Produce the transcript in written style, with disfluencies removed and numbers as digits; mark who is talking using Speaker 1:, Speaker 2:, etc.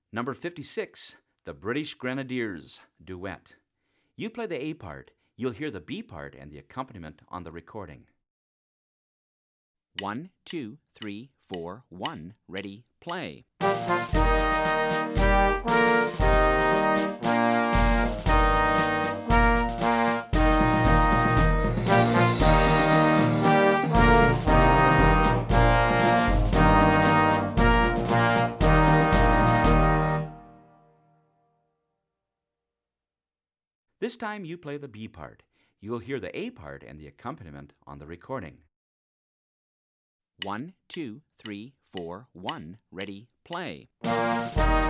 Speaker 1: Number 56, the British Grenadiers duet. You play the A part, you'll hear the B part and the accompaniment on the recording. 1, 2, 3, 4, 1, ready, play. This time you play the B part. You'll hear the A part and the accompaniment on the recording. 1, 2, 3, 4, 1, ready, play.